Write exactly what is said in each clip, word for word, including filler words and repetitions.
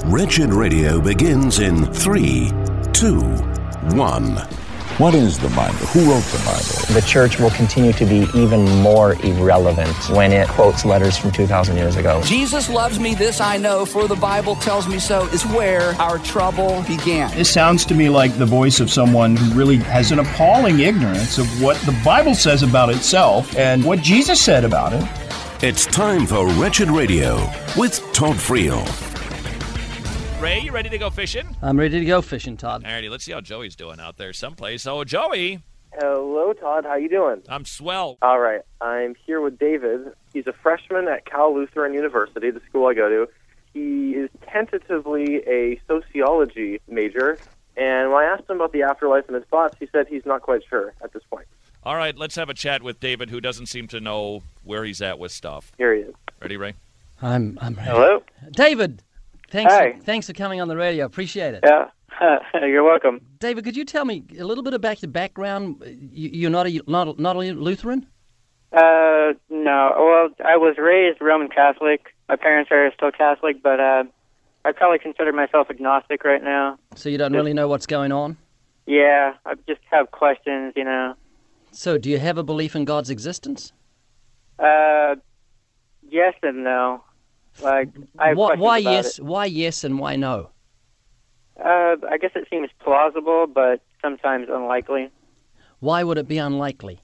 Wretched Radio begins in three, two, one. What is the Bible? Who wrote the Bible? The church will continue to be even more irrelevant when it quotes letters from two thousand years ago. Jesus loves me, this I know, for the Bible tells me so, is where our trouble began. This sounds to me like the voice of someone who really has an appalling ignorance of what the Bible says about itself and what Jesus said about it. It's time for Wretched Radio with Todd Friel. Ray, you ready to go fishing? I'm ready to go fishing, Todd. Alrighty, let's see how Joey's doing out there someplace. Oh, Joey. Hello, Todd. How you doing? I'm swell. All right. I'm here with David. He's a freshman at Cal Lutheran University, the school I go to. He is tentatively a sociology major, and when I asked him about the afterlife and his thoughts, he said he's not quite sure at this point. All right, let's have a chat with David, who doesn't seem to know where he's at with stuff. Here he is. Ready, Ray? I'm I'm ready. Hello? David, thanks Hi. For, thanks for coming on the radio. Appreciate it. Yeah. You're welcome. David, could you tell me a little bit about your background? You, you're not a not, not a Lutheran? Uh, no. Well, I was raised Roman Catholic. My parents are still Catholic, but uh, I probably consider myself agnostic right now. So you don't really know what's going on? Yeah, I just have questions, you know. So do you have a belief in God's existence? Uh, yes and no. Like, I have why, questions why about yes? it. Why yes and why no? Uh, I guess it seems plausible, but sometimes unlikely. Why would it be unlikely?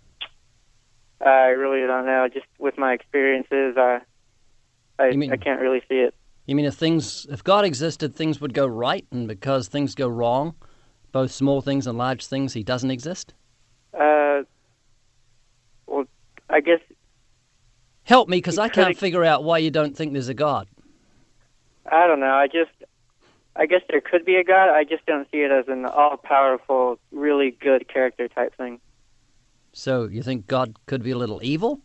I really don't know. Just with my experiences, I, I, You mean- I can't really see it. You mean if things, if God existed, things would go right, and because things go wrong, both small things and large things, He doesn't exist? Uh, well, I guess Help me, because I Could can't it- figure out why you don't think there's a God. I don't know. I just, I guess there could be a God. I just don't see it as an all-powerful, really good character type thing. So you think God could be a little evil?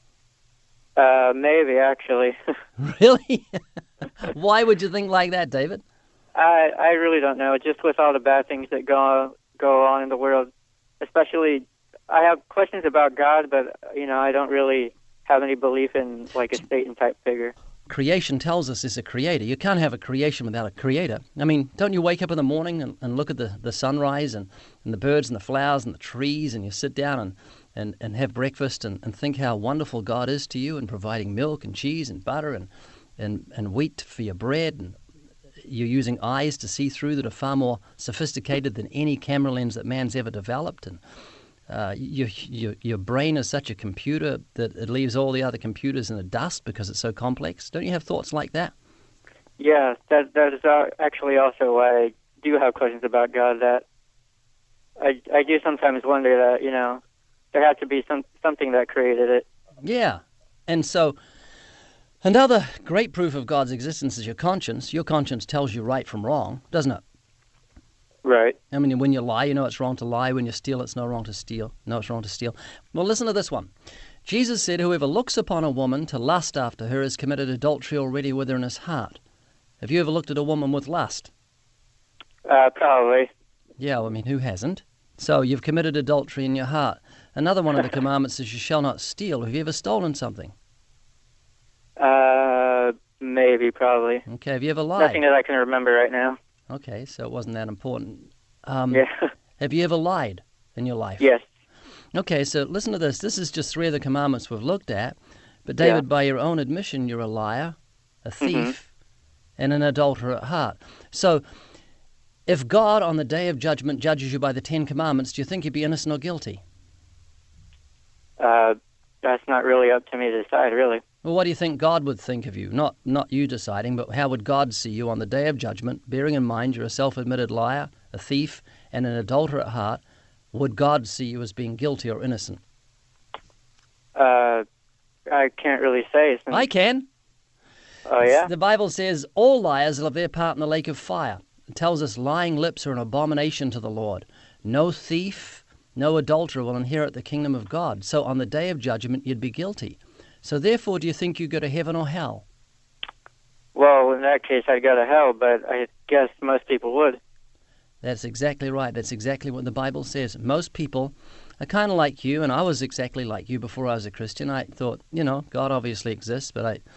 Uh, maybe actually. Really? Why would you think like that, David? I I really don't know. Just with all the bad things that go go on in the world, especially, I have questions about God, but you know, I don't really have any belief in like a Satan type figure. Creation tells us there's a creator. You can't have a creation without a creator. I mean, don't you wake up in the morning and, and look at the, the sunrise and, and the birds and the flowers and the trees, and you sit down and, and, and have breakfast and, and think how wonderful God is to you in providing milk and cheese and butter and, and, and wheat for your bread, and you're using eyes to see through that are far more sophisticated than any camera lens that man's ever developed, and Uh, your, your your brain is such a computer that it leaves all the other computers in the dust because it's so complex. Don't you have thoughts like that? Yeah, that that is uh, actually also why I do have questions about God. That I I do sometimes wonder that you know there had to be some something that created it. Yeah. And so another great proof of God's existence is your conscience. Your conscience tells you right from wrong, doesn't it? Right. I mean, when you lie, you know it's wrong to lie. When you steal, it's not wrong to steal. No, it's wrong to steal. Well, listen to this one. Jesus said, whoever looks upon a woman to lust after her has committed adultery already with her in his heart. Have you ever looked at a woman with lust? Uh, probably. Yeah, well, I mean, who hasn't? So you've committed adultery in your heart. Another one of the commandments is you shall not steal. Have you ever stolen something? Uh, maybe, probably. Okay, have you ever lied? Nothing that I can remember right now. Okay, so it wasn't that important. Um, Yeah. Have you ever lied in your life? Yes. Okay, so listen to this. This is just three of the commandments we've looked at. But David, Yeah. by your own admission, you're a liar, a thief, Mm-hmm. and an adulterer at heart. So if God on the day of judgment judges you by the Ten Commandments, do you think you'd be innocent or guilty? Uh, that's not really up to me to decide, really. Well, what do you think God would think of you? Not not you deciding, but how would God see you on the day of judgment, bearing in mind you're a self-admitted liar, a thief, and an adulterer at heart? Would God see you as being guilty or innocent? Uh, I can't really say. Since, I can. Oh, yeah? The Bible says all liars will have their part in the lake of fire. It tells us lying lips are an abomination to the Lord. No thief, no adulterer will inherit the kingdom of God. So on the day of judgment, you'd be guilty. So therefore, do you think you go to heaven or hell? Well, in that case, I'd go to hell, but I guess most people would. That's exactly right. That's exactly what the Bible says. Most people are kind of like you, and I was exactly like you before I was a Christian. I thought, you know, God obviously exists, but I,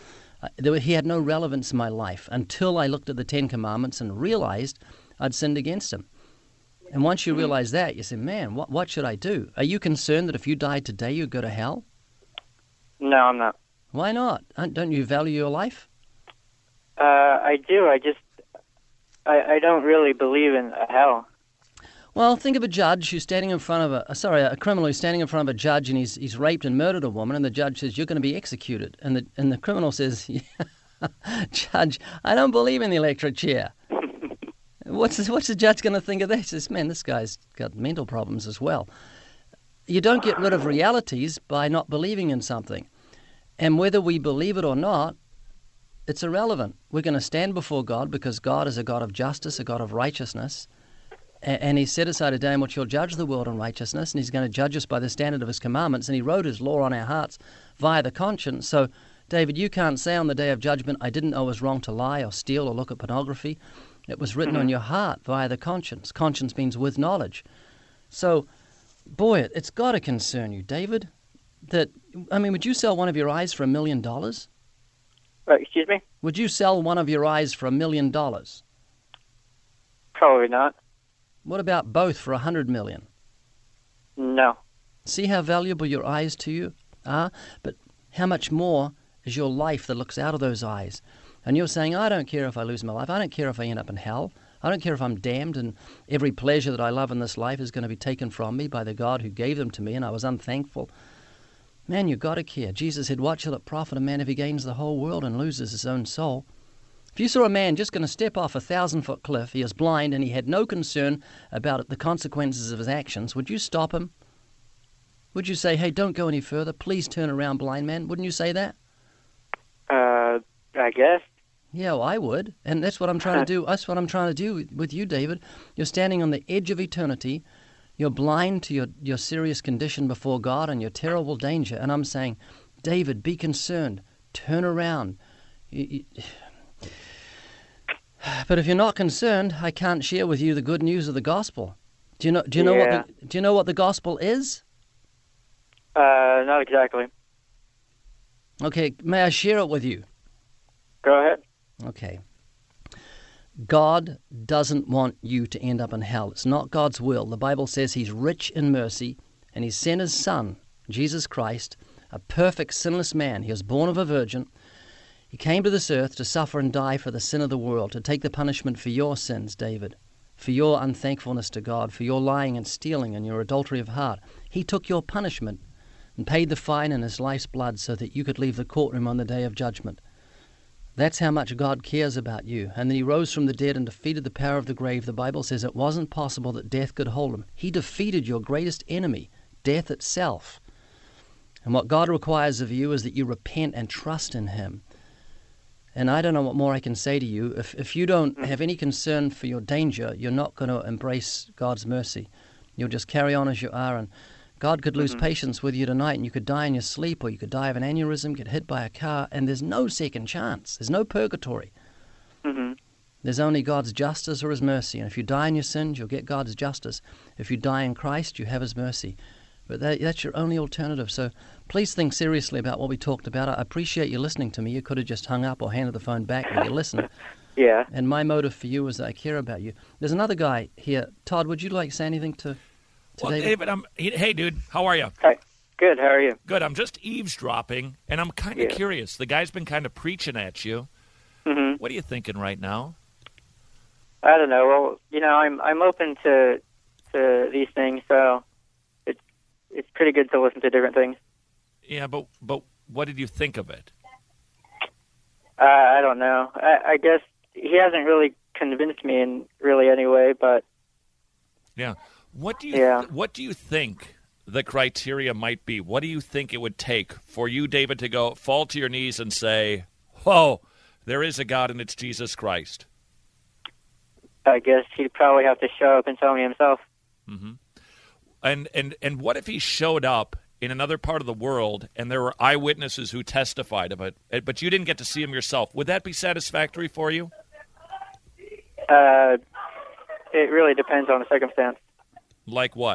I, there, he had no relevance in my life until I looked at the Ten Commandments and realized I'd sinned against him. And once you realize that, you say, man, what, what should I do? Are you concerned that if you died today, you'd go to hell? No, I'm not. Why not? Don't you value your life? Uh, I do. I just, I, I don't really believe in a hell. Well, think of a judge who's standing in front of a, sorry, a criminal who's standing in front of a judge and he's he's raped and murdered a woman, and the judge says, you're going to be executed. And the and the criminal says, yeah, Judge, I don't believe in the electric chair. What's the, what's the judge going to think of that? He says, man, this guy's got mental problems as well. You don't get rid of realities by not believing in something. And whether we believe it or not, it's irrelevant. We're going to stand before God because God is a God of justice, a God of righteousness. And he set aside a day in which he'll judge the world in righteousness, and he's going to judge us by the standard of his commandments, and he wrote his law on our hearts via the conscience. So, David, you can't say on the day of judgment, I didn't know it was wrong to lie or steal or look at pornography. It was written on your heart via the conscience. Conscience means with knowledge. So, boy, it, it's got to concern you, David, that, I mean, would you sell one of your eyes for a million dollars? Uh, excuse me? Would you sell one of your eyes for a million dollars? Probably not. What about both for a hundred million? No. See how valuable your eyes to you are? But how much more is your life that looks out of those eyes? And you're saying, I don't care if I lose my life. I don't care if I end up in hell. I don't care if I'm damned and every pleasure that I love in this life is going to be taken from me by the God who gave them to me, and I was unthankful. Man, you've got to care. Jesus said, what shall it profit a man if he gains the whole world and loses his own soul? If you saw a man just going to step off a thousand-foot cliff, he is blind and he had no concern about the consequences of his actions, would you stop him? Would you say, hey, don't go any further, please turn around, blind man? Wouldn't you say that? Uh, I guess. Yeah, well, I would, and that's what I'm trying to do. That's what I'm trying to do with you, David. You're standing on the edge of eternity. You're blind to your, your serious condition before God and your terrible danger, and I'm saying, David, be concerned. Turn around. You, you, But if you're not concerned, I can't share with you the good news of the gospel. Do you know? Do you know yeah. what? The, do you know what the gospel is? Uh, not exactly. Okay, may I share it with you? Go ahead. Okay. God doesn't want you to end up in hell. It's not God's will. The Bible says He's rich in mercy, and He sent His Son, Jesus Christ, a perfect, sinless man. He was born of a virgin. He came to this earth to suffer and die for the sin of the world, to take the punishment for your sins, David, for your unthankfulness to God, for your lying and stealing and your adultery of heart. He took your punishment and paid the fine in His life's blood so that you could leave the courtroom on the day of judgment. That's how much God cares about you. And then He rose from the dead and defeated the power of the grave. The Bible says it wasn't possible that death could hold Him. He defeated your greatest enemy, death itself. And what God requires of you is that you repent and trust in Him. And I don't know what more I can say to you. If if you don't have any concern for your danger, you're not going to embrace God's mercy. You'll just carry on as you are, and God could lose mm-hmm. patience with you tonight, and you could die in your sleep, or you could die of an aneurysm, get hit by a car, and there's no second chance. There's no purgatory. Mm-hmm. There's only God's justice or His mercy. And if you die in your sins, you'll get God's justice. If you die in Christ, you have His mercy. But that, that's your only alternative. So please think seriously about what we talked about. I appreciate you listening to me. You could have just hung up or handed the phone back, but you listened. Yeah. And my motive for you is that I care about you. There's another guy here. Todd, would you like to say anything to, to well, David? David, I'm, hey, dude, how are you? Hi. Good, how are you? Good. I'm just eavesdropping, and I'm kind of yeah. curious. The guy's been kind of preaching at you. Mm-hmm. What are you thinking right now? I don't know. Well, you know, I'm I'm open to to these things, so it's it's pretty good to listen to different things. Yeah, but but what did you think of it? Uh, I don't know. I, I guess he hasn't really convinced me in really any way, but yeah. What do you yeah. th- what do you think the criteria might be? What do you think it would take for you, David, to go fall to your knees and say, "Whoa, there is a God, and it's Jesus Christ"? I guess he'd probably have to show up and tell me himself. Mm-hmm. And and and what if he showed up in another part of the world and there were eyewitnesses who testified of it, but you didn't get to see him yourself? Would that be satisfactory for you? Uh, it really depends on the circumstance. Like what?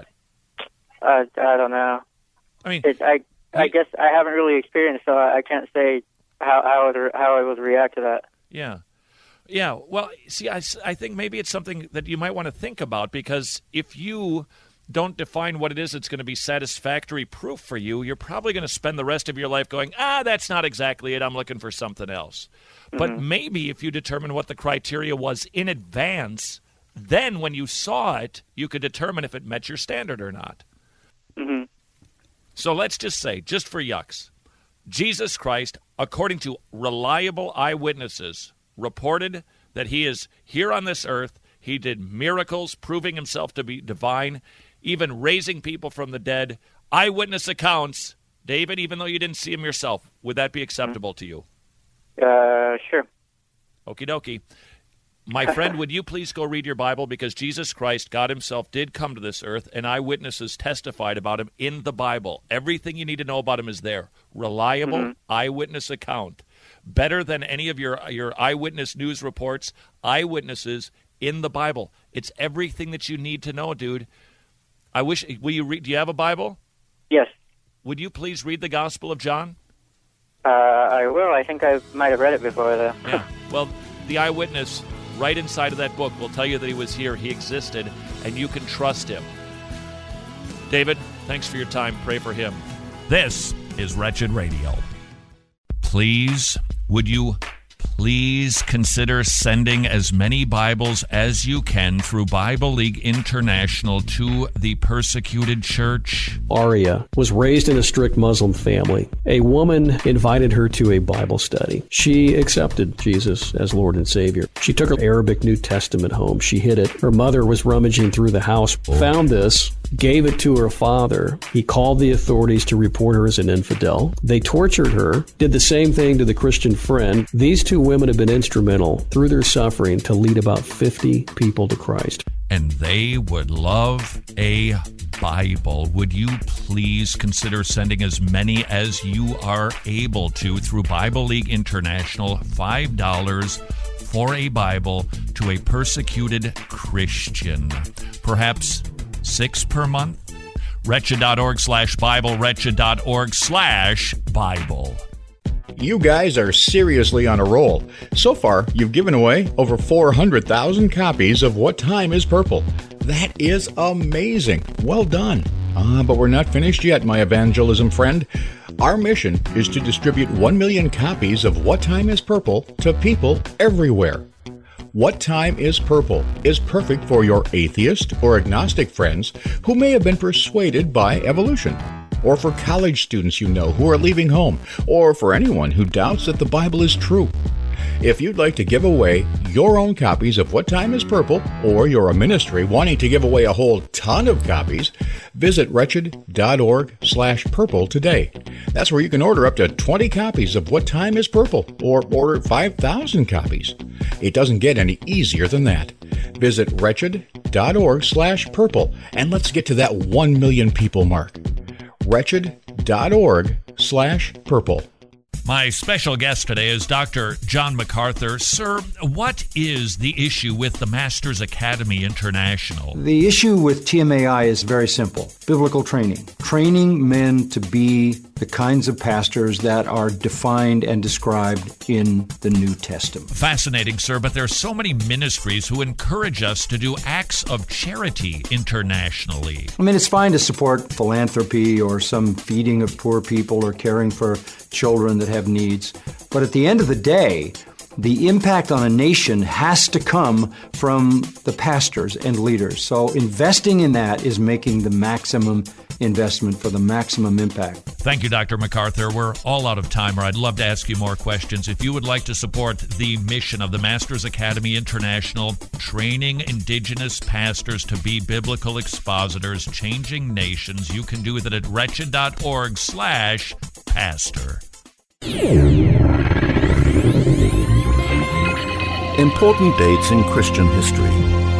Uh, I don't know. I mean, it, I I guess I haven't really experienced, so I, I can't say how how I would, how I would react to that. Yeah. Yeah, well, see, I, I think maybe it's something that you might want to think about, because if you don't define what it is that's going to be satisfactory proof for you, you're probably going to spend the rest of your life going, ah, that's not exactly it, I'm looking for something else. Mm-hmm. But maybe if you determine what the criteria was in advance, then when you saw it, you could determine if it met your standard or not. Mm-hmm. So let's just say, just for yucks, Jesus Christ, according to reliable eyewitnesses, reported that he is here on this earth. He did miracles, proving himself to be divine, even raising people from the dead. Eyewitness accounts. David, even though you didn't see him yourself, would that be acceptable to you? Uh, sure. Okie dokie. My friend, would you please go read your Bible, because Jesus Christ, God himself, did come to this earth, and eyewitnesses testified about him in the Bible. Everything you need to know about him is there. Reliable mm-hmm. eyewitness account. Better than any of your your eyewitness news reports, eyewitnesses in the Bible. It's everything that you need to know, dude. I wish, will you read, do you have a Bible? Yes. Would you please read the Gospel of John? Uh, I will. I think I might have read it before, though. Yeah. Well, the eyewitness right inside of that book will tell you that he was here, he existed, and you can trust him. David, thanks for your time. Pray for him. This is Wretched Radio. Please, would you please consider sending as many Bibles as you can through Bible League International to the persecuted church? Aria was raised in a strict Muslim family. A woman invited her to a Bible study. She accepted Jesus as Lord and Savior. She took her Arabic New Testament home. She hid it. Her mother was rummaging through the house, found this, gave it to her father. He called the authorities to report her as an infidel. They tortured her, did the same thing to the Christian friend. These two women have been instrumental through their suffering to lead about fifty people to Christ. And they would love a Bible. Would you please consider sending as many as you are able to through Bible League International, five dollars for a Bible to a persecuted Christian. Perhaps six per month? Wretched.org slash Bible, wretched.org slash Bible. You guys are seriously on a roll. So far, you've given away over four hundred thousand copies of What Time is Purple. That is amazing. Well done. Ah, but we're not finished yet, my evangelism friend. Our mission is to distribute one million copies of What Time is Purple to people everywhere. What Time is Purple is perfect for your atheist or agnostic friends who may have been persuaded by evolution, or for college students you know who are leaving home, or for anyone who doubts that the Bible is true. If you'd like to give away your own copies of What Time is Purple, or you're a ministry wanting to give away a whole ton of copies, visit wretched.org slash purple today. That's where you can order up to twenty copies of What Time is Purple, or order five thousand copies. It doesn't get any easier than that. Visit wretched.org slash purple, and let's get to that one million people mark. wretched.org slash purple. My special guest today is Doctor John MacArthur. Sir, what is the issue with the Masters Academy International? The issue with T M A I is very simple. Biblical training. Training men to be the kinds of pastors that are defined and described in the New Testament. Fascinating, sir, but there are so many ministries who encourage us to do acts of charity internationally. I mean, it's fine to support philanthropy or some feeding of poor people or caring for children that have needs. But at the end of the day, the impact on a nation has to come from the pastors and leaders. So investing in that is making the maximum investment for the maximum impact. Thank you, Doctor MacArthur. We're all out of time, or I'd love to ask you more questions. If you would like to support the mission of the Masters Academy International, training indigenous pastors to be biblical expositors, changing nations, you can do that at wretched.org slash pastor. Important dates in Christian history.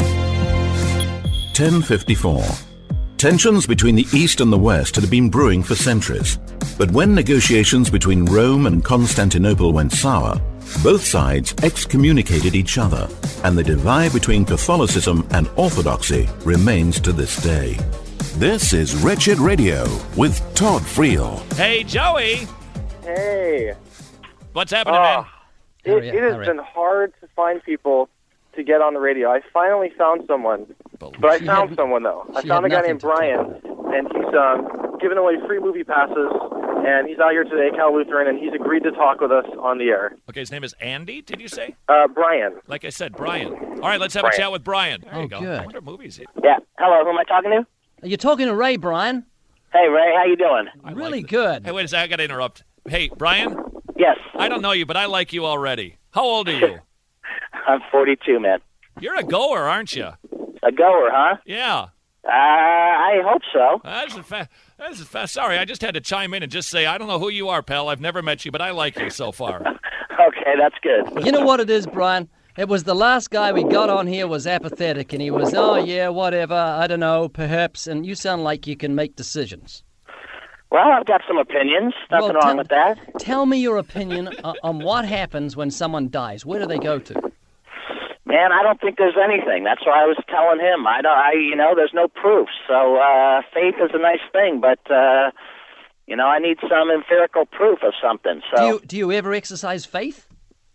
ten fifty-four. Tensions between the East and the West had been brewing for centuries. But when negotiations between Rome and Constantinople went sour, both sides excommunicated each other, and the divide between Catholicism and Orthodoxy remains to this day. This is Wretched Radio with Todd Friel. Hey, Joey! Hey! What's happening, Oh, man? it, Hurry up, it has hurry been hard to find people to get on the radio. I finally found someone, but I She found had- someone though. I she found a had guy named nothing Brian, and he's um, giving away free movie passes. And he's out here today, Cal Lutheran, and he's agreed to talk with us on the air. Okay, his name is Andy, did you say? Uh, Brian. Like I said, Brian. All right, let's have Brian. a chat with Brian. There Oh, you go. good. I wonder what movie is it? Yeah. Hello, who am I talking to? Are you talking to Ray, Brian? Hey, Ray, how you doing? Really good. Hey, wait a second. I got to interrupt. Hey, Brian? Yes. I don't know you, but I like you already. How old are you? I'm forty-two, man. You're a goer, aren't you? A goer, huh? Yeah. Uh, I hope so. That's a fa- that's a fa- Sorry, I just had to chime in and just say, I don't know who you are, pal. I've never met you, but I like you so far. Okay, that's good. You know what it is, Brian? It was the last guy we got on here was apathetic, and he was, oh, yeah, whatever, I don't know, perhaps, and you sound like you can make decisions. Well, I've got some opinions. Nothing Well, wrong tell- with that. Tell me your opinion on, on what happens when someone dies. Where do they go to? Man, I don't think there's anything. That's why I was telling him. I don't. I, you know, there's no proof. So uh, faith is a nice thing, but uh, you know, I need some empirical proof of something. So. Do you, do you ever exercise faith?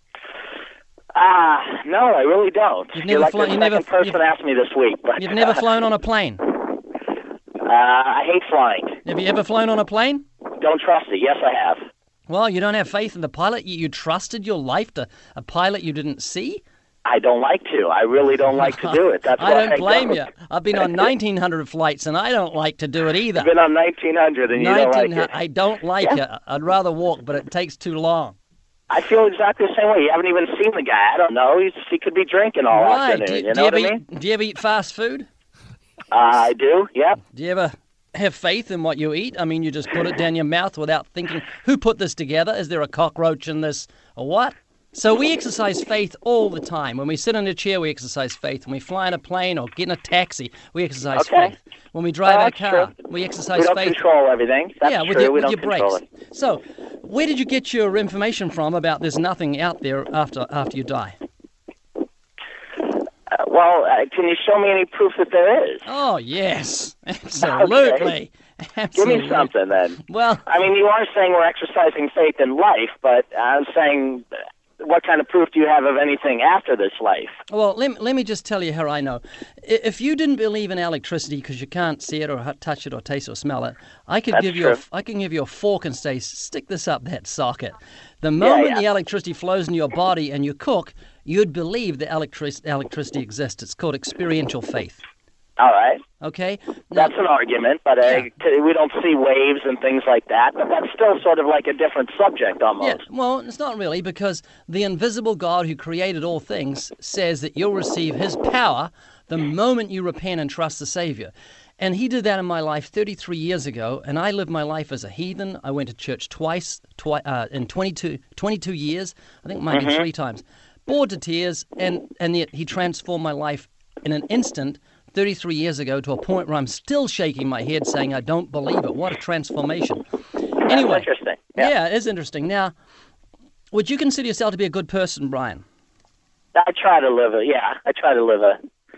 Ah, uh, no, I really don't. You've You're never like flown- the you second never- person you've- asked me this week. But, You've never uh, flown on a plane? Uh, I hate flying. Have you ever flown on a plane? Don't trust it. Yes, I have. Well, you don't have faith in the pilot? You, you trusted your life to a pilot you didn't see? I don't like to. I really don't like to do it. That's I why don't blame don't. you. I've been on nineteen hundred flights, and I don't like to do it either. You've been on nineteen hundred, and you don't like it. I don't like Yeah. it. I'd rather walk, but it takes too long. I feel exactly the same way. You haven't even seen the guy. I don't know. He's, he could be drinking all right. afternoon. Do, you do know you what ever I mean? eat, do you ever eat fast food? Uh, I do. Yep. Do you ever have faith in what you eat? I mean, you just put it down your mouth without thinking, who put this together? Is there a cockroach in this or what? So we exercise faith all the time. When we sit in a chair, we exercise faith. When we fly in a plane or get in a taxi, we exercise Okay. faith. When we drive Oh, our that's car, true. we exercise We don't faith. control everything. That's yeah, true. with your, we with don't your control brakes. it. So, where did you get your information from about there's nothing out there after after you die? Uh, well, uh, can you show me any proof that there is? Oh, yes. Absolutely. Give Absolutely. me something then. Well, I mean, you are saying we're exercising faith in life, but I'm saying, uh, what kind of proof do you have of anything after this life? Well, let me, let me just tell you how I know. I- If you didn't believe in electricity because you can't see it or hu- touch it or taste or smell it, I could That's give you a, true. I can give you a fork and say, stick this up that socket. The moment yeah. the electricity flows in your body and you cook, you'd believe that electric- electricity exists. It's called experiential faith. All right. Okay? Now, That's an argument, but uh, t- we don't see waves and things like that. But that's still sort of like a different subject yeah, almost. well, it's not really, because the invisible God who created all things says that you'll receive his power the moment you repent and trust the Savior. And he did that in my life thirty-three years ago, and I lived my life as a heathen. I went to church twice, twi- uh, in twenty-two, twenty-two years. I think it might be Mhm. three times. Bored to tears, and, and yet he transformed my life in an instant thirty-three years ago to a point where I'm still shaking my head saying I don't believe it. What a transformation. Anyway, That's interesting. yeah. Yeah. it is interesting. Now, would you consider yourself to be a good person, Brian? I try to live a, yeah, I try to live a,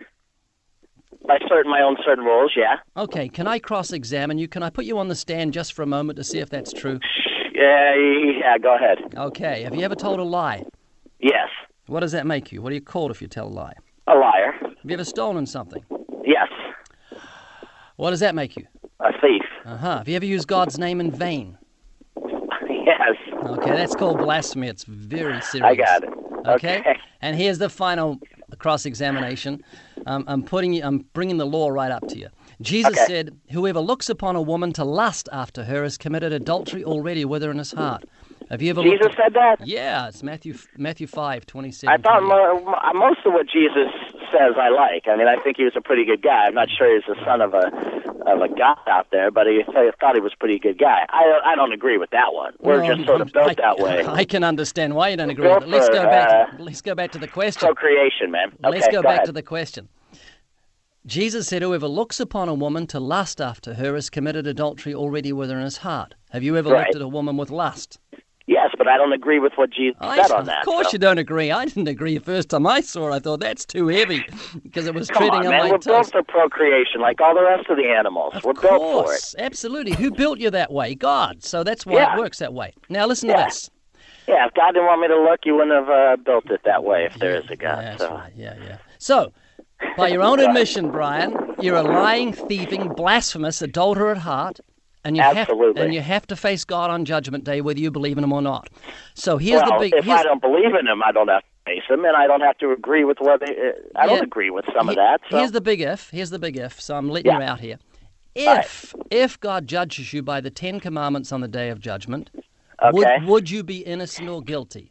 by certain, my own certain rules, yeah. Okay, can I cross-examine you? Can I put you on the stand just for a moment to see if that's true? Yeah, yeah, go ahead. Okay, have you ever told a lie? Yes. What does that make you? What are you called if you tell a lie? A liar. Have you ever stolen something? Yes. What does that make you? A thief. Uh-huh. Have you ever used God's name in vain? Yes. Okay, that's called blasphemy. It's very serious. I got it. Okay? Okay. And here's the final cross-examination. Um, I'm putting you, I'm bringing the law right up to you. Jesus Okay. said, "Whoever looks upon a woman to lust after her has committed adultery already with her in his heart." Have you ever Jesus looked at, said that? Yeah, it's Matthew Matthew five twenty-seven. I thought mo- mo- most of what Jesus says I like. I mean, I think he was a pretty good guy. I'm not sure he's the son of a of a god out there, but he, I thought he was a pretty good guy. I I don't agree with that one. We're Well, just sort of built I, that way. I can understand why you don't agree Go with it. Let's for, go back. uh, to, let's go back to the question. Procreation, man. Okay, Let's go, back ahead. to the question. Jesus said, "Whoever looks upon a woman to lust after her has committed adultery already with her in his heart." Have you ever Right. looked at a woman with lust? Yes, but I don't agree with what Jesus I, said on of that. course so. you don't agree. I didn't agree the first time I saw it. I thought that's too heavy because it was Come treading on, on man. my We're built toes. for procreation like all the rest of the animals. Of We're built for it. course, absolutely. Who built you that way? God. So that's why Yeah. it works that way. Now listen Yeah. to this. Yeah, if God didn't want me to look, you wouldn't have uh, built it that way if there is a God. Yeah, that's so. right. Yeah, yeah. So, by your own admission, Brian, you're a lying, thieving, blasphemous adulterer at heart, and you Absolutely. have and you have to face God on Judgment Day, whether you believe in Him or not. So here's well, the big. if here's, I don't believe in Him, I don't have to face Him, and I don't have to agree with what they, uh, I don't Yeah. agree with some he- of that. So. Here's the big if. Here's the big if. So I'm letting Yeah. you out here. If if God judges you by the Ten Commandments on the Day of Judgment, Okay. would would you be innocent or guilty?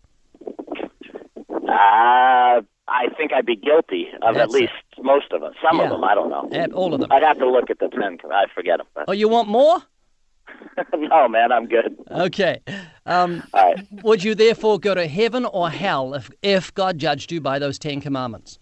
Uh, I think I'd be guilty of That's at least most of them. Some Yeah. of them, I don't know. At all of them. I'd have to look at the ten. I forget them. But. Oh, you want more? No, man, I'm good. Okay. Um, All right. Would you therefore go to heaven or hell if if God judged you by those Ten Commandments?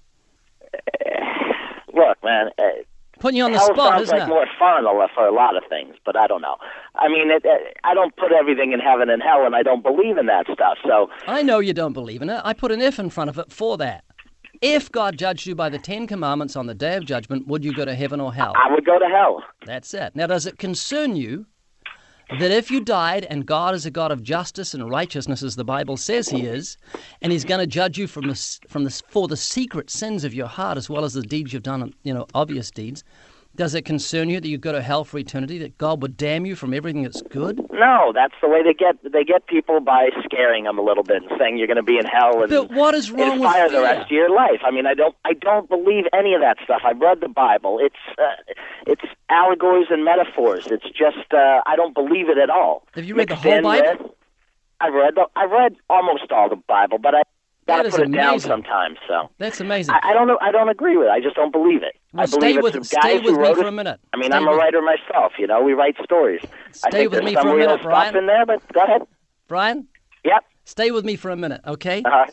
Look, man. Uh, Putting you on the hell spot, sounds isn't like it? more fun for a lot of things, but I don't know. I mean, it, it, I don't put everything in heaven and hell, and I don't believe in that stuff. So I know you don't believe in it. I put an if in front of it for that. If God judged you by the Ten Commandments on the Day of Judgment, would you go to heaven or hell? I would go to hell. That's it. Now, does it concern you that if you died and God is a God of justice and righteousness, as the Bible says He is, and He's going to judge you from the, from the, for the secret sins of your heart as well as the deeds you've done, you know, obvious deeds, does it concern you that you go to hell for eternity, that God would damn you from everything that's good? No, that's the way they get they get people, by scaring them a little bit and saying you're going to be in hell and, But what is wrong and with fire the fear? rest of your life. I mean, I don't I don't believe any of that stuff. I've read the Bible. It's uh, it's allegories and metaphors. It's just uh, I don't believe it at all. Have you read the Mixed whole in Bible? with- I've read the, I've read almost all the Bible, but I got That to is put it down amazing. sometimes. So That's amazing. I, I don't know. I don't agree with it. I just don't believe it. Well, I believe stay it's with- some stay guys with who me wrote for it. a minute. I mean, Stay I'm a with- writer myself. You know, we write stories. I Stay think with there's me some for a real minute, stuff Brian. in there, but go ahead. Brian? Yep. Stay with me for a minute, okay? Uh-huh.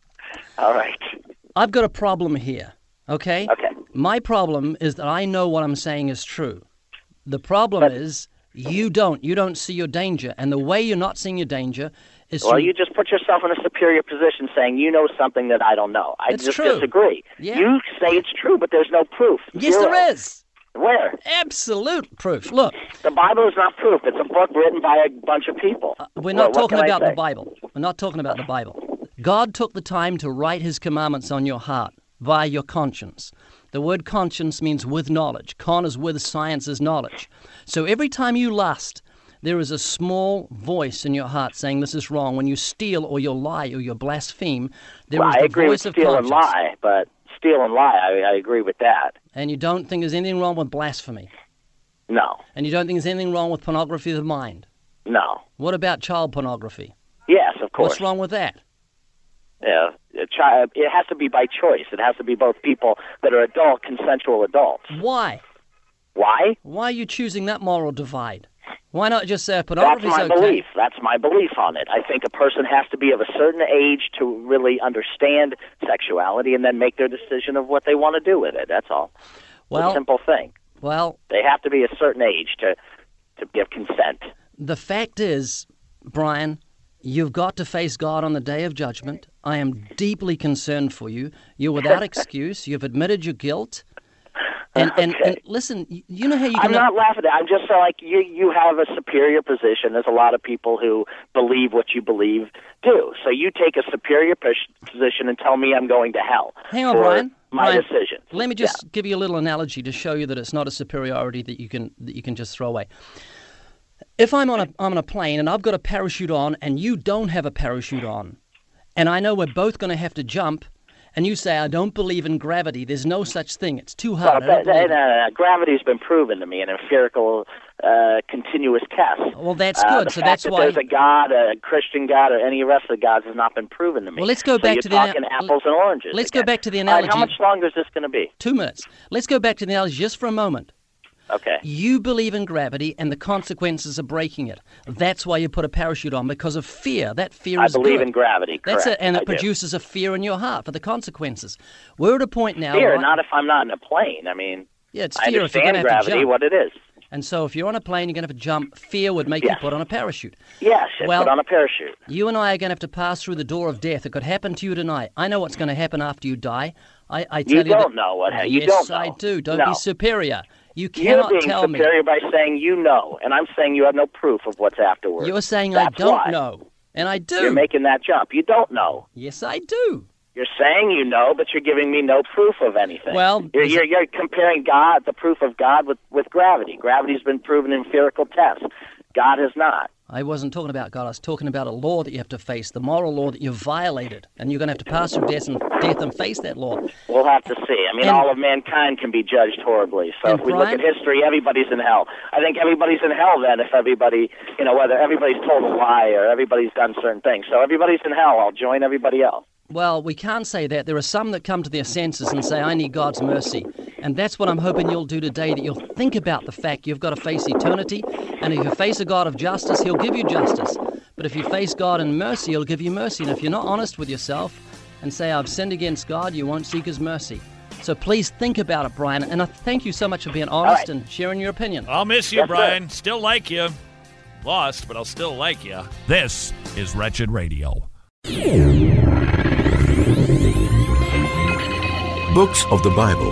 All right. I've got a problem here, okay? Okay. My problem is that I know what I'm saying is true. The problem is you don't. You don't see your danger. And the way you're not seeing your danger is Well, through- you just put yourself in a superior position saying you know something that I don't know. I It's just true. disagree. Yeah. You say it's true, but there's no proof. Yes, Zero. there is. Where? Absolute proof. Look, The Bible is not proof. It's a book written by a bunch of people. we're not Well, what talking can I about the say? Bible. We're not talking about the Bible. God took the time to write His commandments on your heart via your conscience. The word conscience means with knowledge. Con is with, science is knowledge. So every time you lust, there is a small voice in your heart saying this is wrong. When you steal or you lie or you blaspheme, there Well, is I the agree with voice of steal and conscience. lie, but steal and lie, I, I agree with that. And you don't think there's anything wrong with blasphemy. No, And you don't think there's anything wrong with pornography of the mind. no. What about child pornography? Yes, of course. What's wrong with that? Yeah, a child. It has to be by choice. It has to be both people that are adult, consensual adults. Why? Why? Why are you choosing that moral divide? Why not just say That's pornography is my okay? belief. That's my belief on it. I think a person has to be of a certain age to really understand sexuality and then make their decision of what they want to do with it. That's all. It's Well- a simple thing. Well, They have to be a certain age to to give consent. the fact is, Brian, you've got to face God on the day of judgment. I am deeply concerned for you. You're without excuse. You've admitted your guilt. And, and, and listen, y- you know how you can... I'm not laughing at it. I'm just uh, like you. You have a superior position. There's a lot of people who believe what you believe do. So you take a superior pos- position and tell me I'm going to hell. Hang on, for Brian. My Brian, decision. Let me just give you a little analogy to show you that it's not a superiority that you can that you can just throw away. If I'm on a I'm on a plane and I've got a parachute on and you don't have a parachute on, and I know we're both going to have to jump, and you say I don't believe in gravity, there's no such thing, it's too Well, hard. I don't that, believe that, it. uh, gravity's been proven to me in empirical, uh, continuous tests. Well, that's Uh, good. the So fact that's that why. there's a God, a Christian God, or any rest of the gods has not been proven to me. Well, let's go So back you're to the talking ana- apples and oranges. Let's again. go back to the All right, analogy. how much longer is this going to be? Two minutes. Let's go back to the analogy just for a moment. Okay. You believe in gravity, and the consequences are breaking it. That's why you put a parachute on, because of fear. That fear I is believe good. in gravity. That's correct. it, and I it do. produces a fear in your heart for the consequences. We're at a point now. Fear, right- not if I'm not in a plane. I mean, Yeah, it's I fear if you're understand going to have to gravity, jump. what it is. And so if you're on a plane, you're going to have to jump. Fear would make you Yes. put on a parachute. Yes, and Well, put on a parachute. You and I are going to have to pass through the door of death. It could happen to you tonight. I know what's going to happen after you die. I, I tell You you, don't that, know what ha- you yes, don't I know. do. Don't No. be superior. You You're cannot being tell me. superior by saying you know, and I'm saying you have no proof of what's afterwards. You're saying That's I don't why. know. And I do. You're making that jump. You don't know. Yes, I do. You're saying you know, but you're giving me no proof of anything. Well, you're, you're, you're comparing God, the proof of God, with, with gravity. Gravity's been proven in empirical tests. God has not. I wasn't talking about God. I was talking about a law that you have to face, the moral law that you've violated, and you're going to have to pass through death and, death and face that law. We'll have to see. I mean, and, all of mankind can be judged horribly. So if we Brian, look at history, everybody's in hell. I think everybody's in hell then if everybody, you know, whether everybody's told a lie or everybody's done certain things. So everybody's in hell. I'll join everybody else. Well, we can't say that. There are some that come to their senses and say, I need God's mercy. And that's what I'm hoping you'll do today, that you'll think about the fact you've got to face eternity. And if you face a God of justice, he'll give you justice. But if you face God in mercy, he'll give you mercy. And if you're not honest with yourself and say, I've sinned against God, you won't seek his mercy. So please think about it, Brian. And I thank you so much for being honest right. and sharing your opinion. I'll miss you, yes, Brian. Sir. Still like you. Lost, but I'll still like you. This is Wretched Radio. Books of the Bible.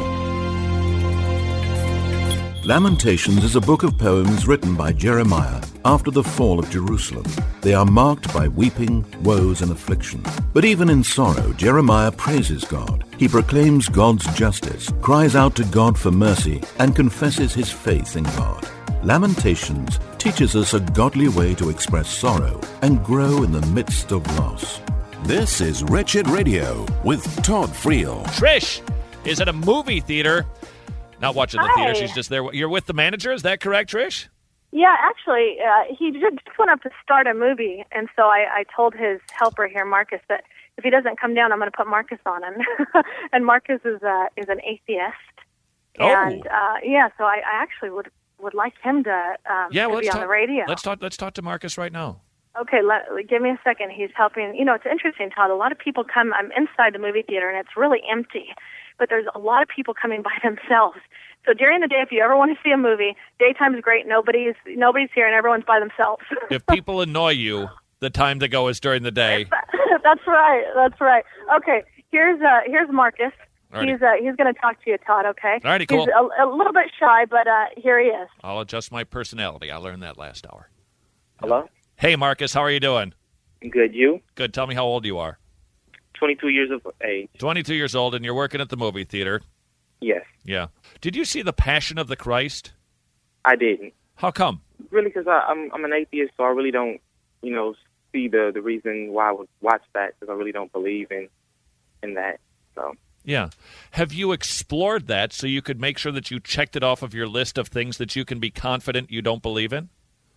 Lamentations is a book of poems written by Jeremiah after the fall of Jerusalem. They are marked by weeping, woes, and affliction. But even in sorrow, Jeremiah praises God. He proclaims God's justice, cries out to God for mercy, and confesses his faith in God. Lamentations teaches us a godly way to express sorrow and grow in the midst of loss. This is Wretched Radio with Todd Friel. Trish is at a movie theater. Not watching the Hi. theater. She's just there. You're with the manager. Is that correct, Trish? Yeah, actually, uh, he just went up to start a movie, and so I, I told his helper here, Marcus, that if he doesn't come down, I'm going to put Marcus on him. And Marcus is uh, is an atheist. Oh. And, uh, yeah, so I, I actually would, would like him to, um, yeah, well, to be let's on talk, the radio. Let's talk, let's talk to Marcus right now. Okay, let, give me a second. He's helping. You know, it's interesting, Todd. A lot of people come. I'm inside the movie theater, and it's really empty. But there's a lot of people coming by themselves. So during the day, if you ever want to see a movie, daytime is great. Nobody's nobody's here, and everyone's by themselves. If people annoy you, the time to go is during the day. That's right. That's right. Okay, here's uh, here's Marcus. Alrighty. He's uh, he's going to talk to you, Todd. Okay. Alrighty, cool. He's a, a little bit shy, but uh, here he is. I'll adjust my personality. I learned that last hour. Hello? Hey, Marcus, how are you doing? Good, you? Good. Tell me how old you are. twenty-two years of age. twenty-two years old, and you're working at the movie theater. Yes. Yeah. Did you see The Passion of the Christ? I didn't. How come? Really, because I'm I'm an atheist, so I really don't, you know, see the, the reason why I would watch that, because I really don't believe in in that. So. Yeah. Have you explored that so you could make sure that you checked it off of your list of things that you can be confident you don't believe in?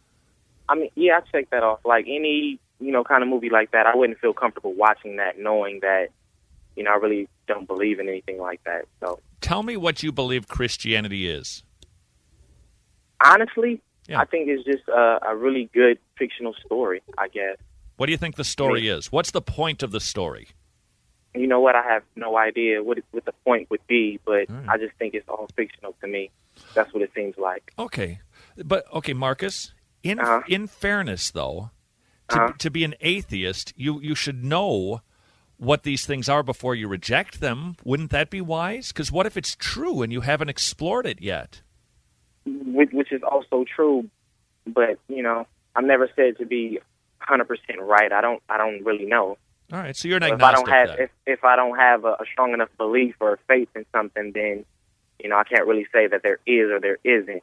I mean, yeah, I checked that off. Like any, you know, kind of movie like that, I wouldn't feel comfortable watching that knowing that, you know, I really don't believe in anything like that. So, tell me what you believe Christianity is. Honestly, yeah. I think it's just a, a really good fictional story, I guess. What do you think the story I mean, is? What's the point of the story? You know what? I have no idea what it, what the point would be, but right. I just think it's all fictional to me. That's what it seems like. Okay. But, okay, Marcus, in uh-huh. in fairness, though, to, uh-huh. to be an atheist, you, you should know what these things are before you reject them. Wouldn't that be wise? Because what if it's true and you haven't explored it yet? Which, which is also true, but, you know, I'm never said to be one hundred percent right. I don't I don't really know. All right, so you're an so agnostic. If I don't have then. if, if I don't have a, a strong enough belief or faith in something, then, you know, I can't really say that there is or there isn't.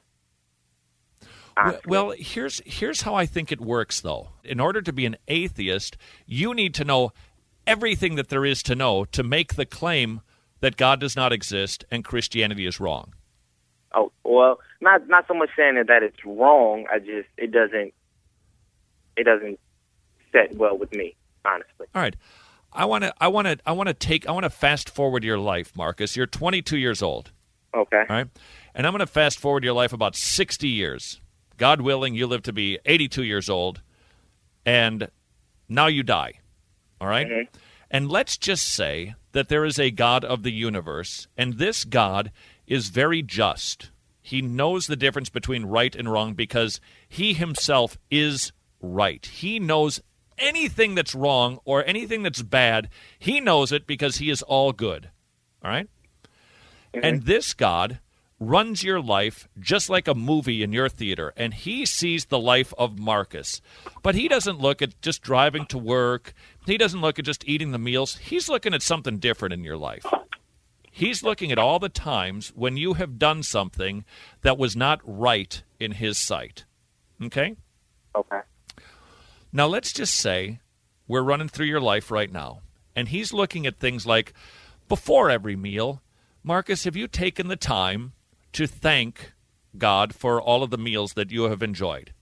Well, well, here's here's how I think it works, though. In order to be an atheist, you need to know everything that there is to know to make the claim that God does not exist and Christianity is wrong. Oh, well, not not so much saying that, that it's wrong. I just it doesn't it doesn't set well with me, honestly. All right. I want to I want to I want to take I want to fast forward your life, Marcus. You're twenty-two years old. Okay. All right. And I'm going to fast forward your life about sixty years. God willing, you live to be eighty-two years old, and now you die, all right? Mm-hmm. And let's just say that there is a God of the universe, and this God is very just. He knows the difference between right and wrong because he himself is right. He knows anything that's wrong or anything that's bad. He knows it because he is all good, all right? Mm-hmm. And this God runs your life just like a movie in your theater, and he sees the life of Marcus. But he doesn't look at just driving to work. He doesn't look at just eating the meals. He's looking at something different in your life. He's looking at all the times when you have done something that was not right in his sight. Okay? Okay. Now, let's just say we're running through your life right now, and he's looking at things like, before every meal, Marcus, have you taken the time to thank God for all of the meals that you have enjoyed?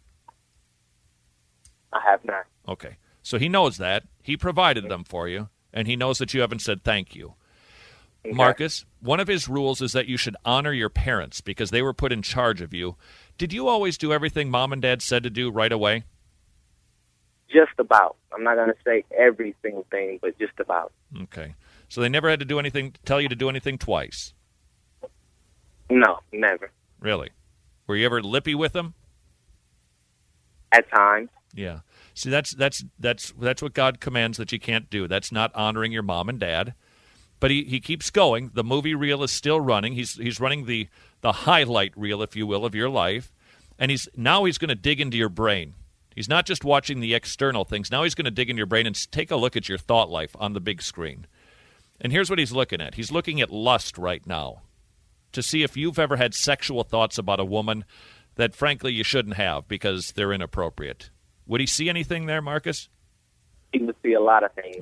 I have not. Okay. So he knows that. He provided them for you, and he knows that you haven't said thank you. Okay. Marcus, one of his rules is that you should honor your parents because they were put in charge of you. Did you always do everything Mom and Dad said to do right away? Just about. I'm not going to say every single thing, but just about. Okay. So they never had to do anything, tell you to do anything twice? No, never. Really? Were you ever lippy with them? At times. Yeah. See, that's that's that's that's what God commands that you can't do. That's not honoring your mom and dad. But he, he keeps going. The movie reel is still running. He's he's running the the highlight reel, if you will, of your life. And he's now he's going to dig into your brain. He's not just watching the external things. Now he's going to dig into your brain and take a look at your thought life on the big screen. And here's what he's looking at. He's looking at lust right now to see if you've ever had sexual thoughts about a woman that, frankly, you shouldn't have because they're inappropriate. Would he see anything there, Marcus? He would see a lot of things.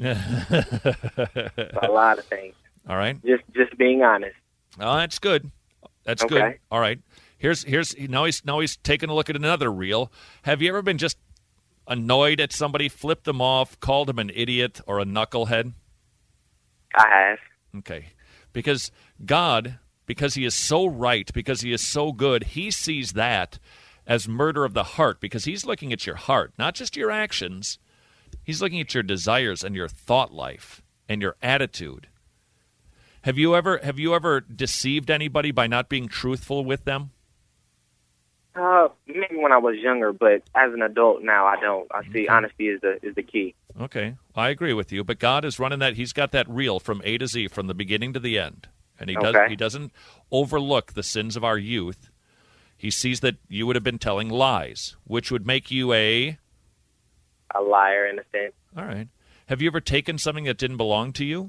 A lot of things. All right. Just just being honest. Oh, that's good. That's Okay. good. All right. Here's here's now he's now he's taking a look at another reel. Have you ever been just annoyed at somebody, flipped them off, called them an idiot or a knucklehead? I have. Okay. Because God, because he is so right, because he is so good, he sees that as murder of the heart because he's looking at your heart, not just your actions. He's looking at your desires and your thought life and your attitude. Have you ever have you ever deceived anybody by not being truthful with them? Uh, maybe when I was younger, but as an adult now, I don't. I see honesty is the is the key. Okay, I agree with you. But God is running that. He's got that reel from A to Z, from the beginning to the end, and he does. Okay. He doesn't overlook the sins of our youth. He sees that you would have been telling lies, which would make you a A liar in a sense. All right. Have you ever taken something that didn't belong to you?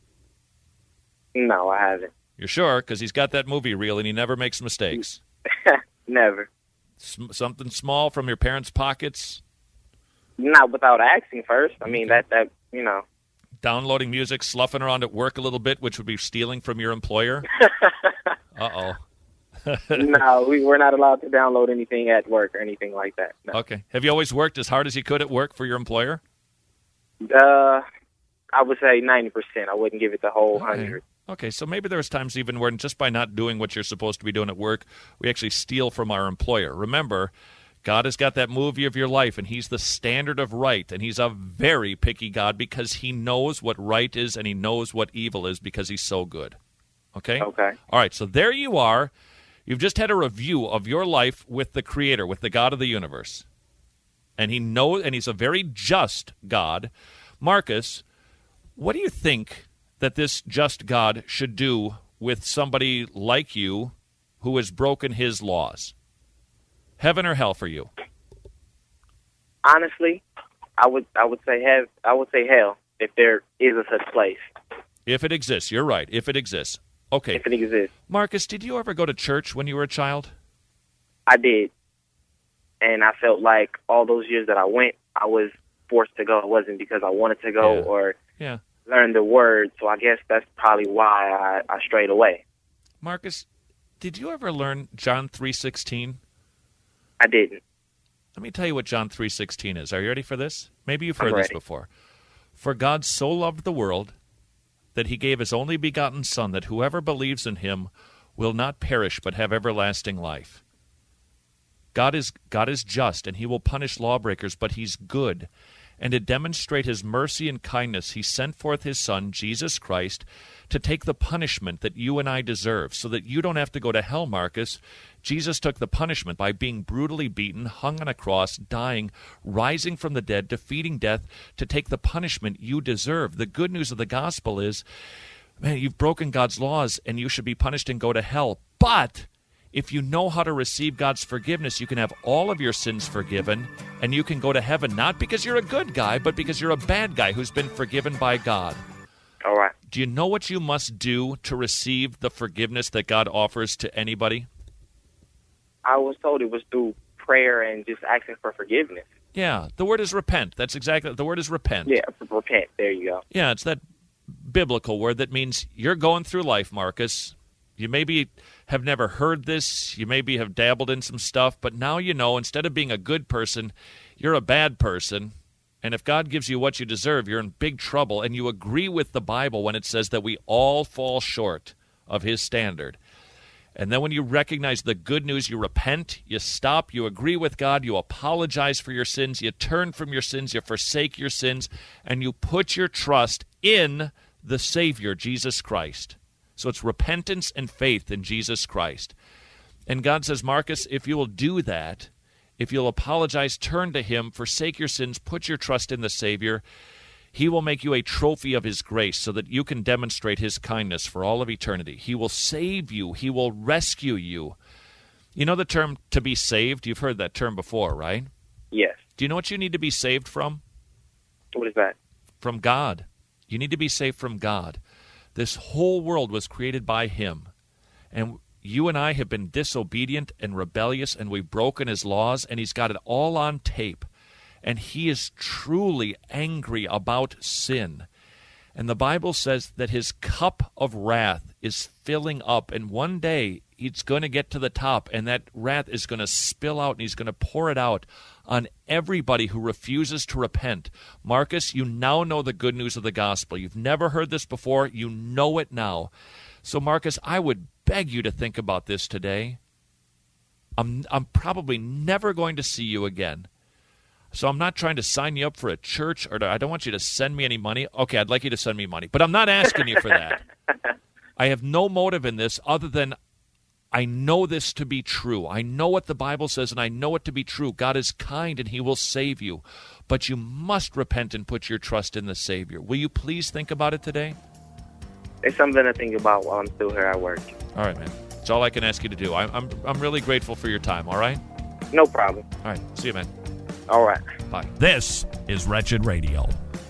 No, I haven't. You're sure? Because he's got that movie reel and he never makes mistakes. Never. S- something small from your parents' pockets? Not without asking first. I mean, that, that you know. Downloading music, sloughing around at work a little bit, which would be stealing from your employer? Uh-oh. No, we, we're not allowed to download anything at work or anything like that. No. Okay. Have you always worked as hard as you could at work for your employer? Uh, I would say ninety percent. I wouldn't give it the whole one hundred. Okay, so maybe there's times even where just by not doing what you're supposed to be doing at work, we actually steal from our employer. Remember, God has got that movie of your life, and he's the standard of right, and he's a very picky God because he knows what right is and he knows what evil is because he's so good. Okay? Okay. All right, so there you are. You've just had a review of your life with the Creator, with the God of the universe. And he knows, and he's a very just God. Marcus, what do you think that this just God should do with somebody like you who has broken his laws? Heaven or hell for you? Honestly, I would I would say have I would say hell if there is a such place. If it exists, you're right. If it exists. Okay. If it exists. Marcus, did you ever go to church when you were a child? I did. And I felt like all those years that I went, I was forced to go. It wasn't because I wanted to go Yeah. or Yeah. learn the word. So I guess that's probably why I, I strayed away. Marcus, did you ever learn John three sixteen? I didn't. Let me tell you what John three sixteen is. Are you ready for this? Maybe you've I'm heard this ready. before. For God so loved the world that he gave his only begotten Son, that whoever believes in him will not perish but have everlasting life. God is God is just, and he will punish lawbreakers, but he's good. And to demonstrate his mercy and kindness, he sent forth his Son, Jesus Christ, to take the punishment that you and I deserve, so that you don't have to go to hell, Marcus. Jesus took the punishment by being brutally beaten, hung on a cross, dying, rising from the dead, defeating death, to take the punishment you deserve. The good news of the gospel is man, you've broken God's laws and you should be punished and go to hell. But if you know how to receive God's forgiveness, you can have all of your sins forgiven and you can go to heaven, not because you're a good guy, but because you're a bad guy who's been forgiven by God. All right. Do you know what you must do to receive the forgiveness that God offers to anybody? I was told it was through prayer and just asking for forgiveness. Yeah, the word is repent. That's exactly, the word is repent. Yeah, repent. There you go. Yeah, it's that biblical word that means you're going through life, Marcus. You maybe have never heard this. You maybe have dabbled in some stuff, but now you know instead of being a good person, you're a bad person. And if God gives you what you deserve, you're in big trouble. And you agree with the Bible when it says that we all fall short of his standard. And then when you recognize the good news, you repent, you stop, you agree with God, you apologize for your sins, you turn from your sins, you forsake your sins, and you put your trust in the Savior, Jesus Christ. So it's repentance and faith in Jesus Christ. And God says, Marcus, if you will do that, if you'll apologize, turn to him, forsake your sins, put your trust in the Savior, he will make you a trophy of his grace so that you can demonstrate his kindness for all of eternity. He will save you. He will rescue you. You know the term to be saved? You've heard that term before, right? Yes. Do you know what you need to be saved from? What is that? From God. You need to be saved from God. This whole world was created by him. And you and I have been disobedient and rebellious, and we've broken his laws, and he's got it all on tape. And he is truly angry about sin. And the Bible says that his cup of wrath is filling up, and one day he's going to get to the top, and that wrath is going to spill out, and he's going to pour it out on everybody who refuses to repent. Marcus, you now know the good news of the gospel. You've never heard this before. You know it now. So, Marcus, I would beg you to think about this today. I'm, I'm probably never going to see you again. So I'm not trying to sign you up for a church, or to, I don't want you to send me any money. Okay, I'd like you to send me money, but I'm not asking you for that. I have no motive in this other than I know this to be true. I know what the Bible says, and I know it to be true. God is kind, and he will save you. But you must repent and put your trust in the Savior. Will you please think about it today? It's something to think about while I'm still here at work. All right, man. That's all I can ask you to do. I'm, I'm, I'm really grateful for your time, all right? No problem. All right. See you, man. All right. Bye. This is Wretched Radio.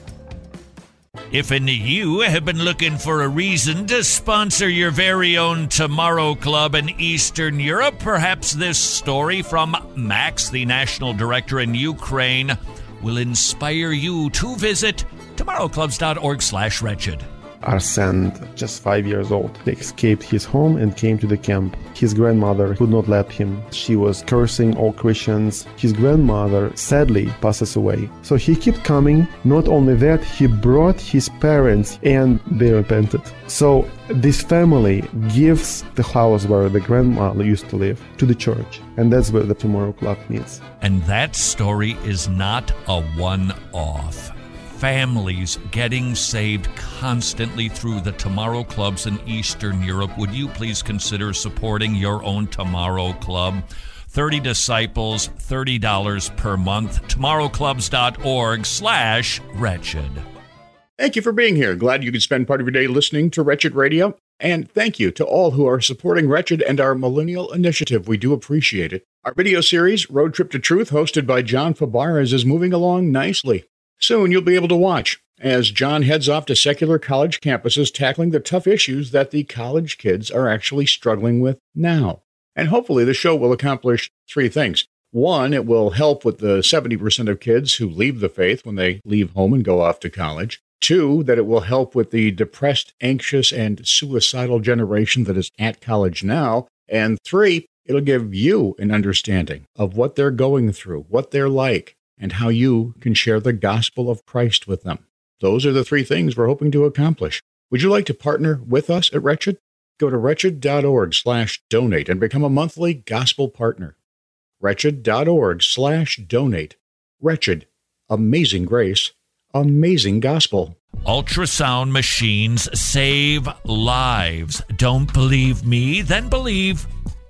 If any of you have been looking for a reason to sponsor your very own Tomorrow Club in Eastern Europe, perhaps this story from Max, the national director in Ukraine, will inspire you to visit tomorrowclubs.org slash wretched. Arsene, just five years old, escaped his home and came to the camp. His grandmother would not let him. She was cursing all Christians. His grandmother sadly passes away. So he kept coming. Not only that, he brought his parents and they repented. So this family gives the house where the grandmother used to live to the church. And that's where the Tomorrow Club meets. And that story is not a one-off. Families getting saved constantly through the Tomorrow Clubs in Eastern Europe. Would you please consider supporting your own Tomorrow Club? thirty disciples, thirty dollars per month. tomorrowclubs.org slash wretched. Thank you for being here. Glad you could spend part of your day listening to Wretched Radio. And thank you to all who are supporting Wretched and our Millennial Initiative. We do appreciate it. Our video series, Road Trip to Truth, hosted by John Fabarez, is moving along nicely. Soon you'll be able to watch as John heads off to secular college campuses tackling the tough issues that the college kids are actually struggling with now. And hopefully the show will accomplish three things. One, it will help with the seventy percent of kids who leave the faith when they leave home and go off to college. Two, that it will help with the depressed, anxious, and suicidal generation that is at college now. And three, it'll give you an understanding of what they're going through, what they're like, and how you can share the gospel of Christ with them. Those are the three things we're hoping to accomplish. Would you like to partner with us at Wretched? Go to wretched.org slash donate and become a monthly gospel partner. Wretched.org slash donate. Wretched. Amazing grace. Amazing gospel. Ultrasound machines save lives. Don't believe me? Then believe